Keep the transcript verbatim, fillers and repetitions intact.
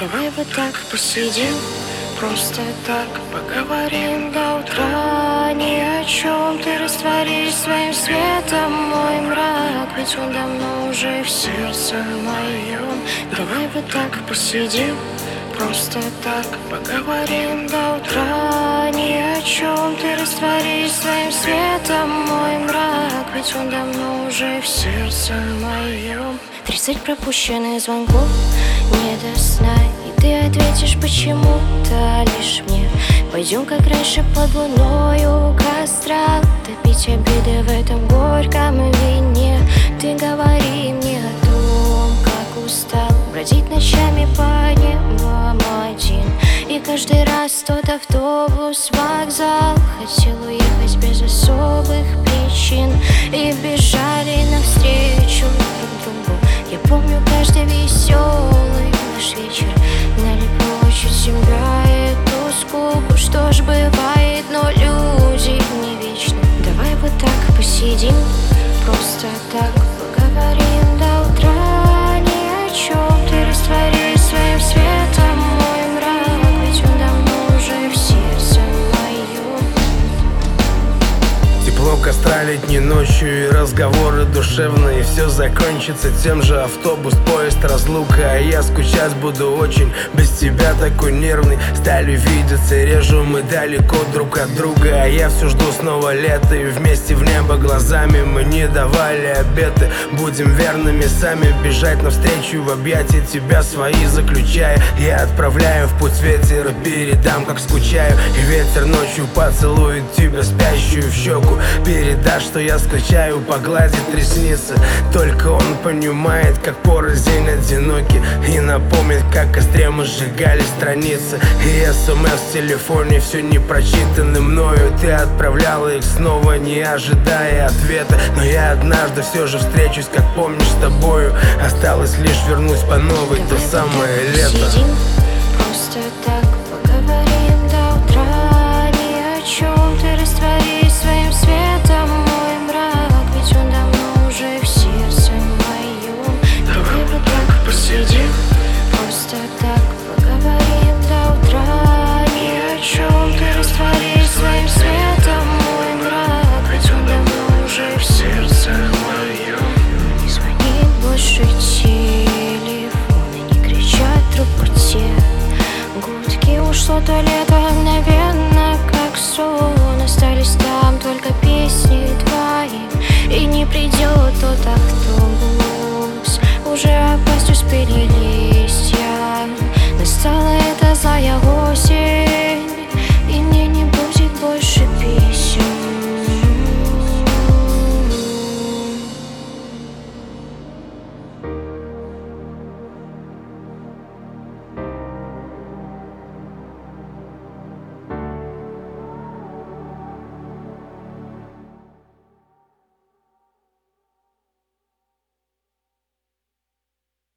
Давай вот так посидим, просто так поговорим до утра. Ни о чем, ты растворишь своим светом мой мрак, ведь он давно уже в сердце моем. Давай вот так посидим, просто так поговорим до утра. Ни о чем, ты растворишь своим светом мой мрак, ведь он давно уже в сердце моем. Тридцать пропущенных звонков, не до сна, и ты ответишь почему-то лишь мне. Пойдем, как раньше, под луной у костра, топить обиды в этом горьком вине. Ты говори мне о том, как устал бродить ночами по небам один, и каждый раз тот автобус, вокзал. Хотел уехать без особых причин, и бежали навстречу друг другу. Я помню каждый веселый наш вечер, налепло чуть себя эту скуку. Что ж бывает, но люди не вечны. Давай вот так посидим, просто так поговорим до утра. Ни о чем, ты растворишь своим светом мой мрак, ведь он давно уже в сердце моем. Тепло костра летней ночью и разговоры душевные. Все закончится тем же: автобус, поезд, разлука. А я скучать буду очень, без тебя такой нервный. Стали видеться реже, мы далеко друг от друга. А я все жду снова лета, и вместе в небо глазами мы не давали обеты. Будем верными сами, бежать навстречу в объятия, тебя свои заключая. Я отправляю в путь ветер, передам, как скучаю. И ветер ночью поцелует тебя спящую в щеку. Передашь, что я скучаю, погладит ресницы. Только он понимает, как порознь одиноки, и напомнит, как в костре мы сжигали страницы. И смс в телефоне все не прочитаны мною. Ты отправляла их снова, не ожидая ответа. Но я однажды все же встречусь, как помнишь, с тобою. Осталось лишь вернусь по новой, то самое лето. Посидим, просто так поговорим до утра. Ни о чем, ты растворишь своим светом мой мрак, ведь он давно уже в сердце моем. Давай вот так посидим, просто так поговорим до утра. Ни о чем, ты растворишь своим светом мой мрак, ведь он давно уже в сердце моем. Не звонит больше телефон, и не кричат трубку те гудки. Ушло то лето мгновенно, как сон. Остались там только песни твои, и не придет тот автобус. Уже опасть успели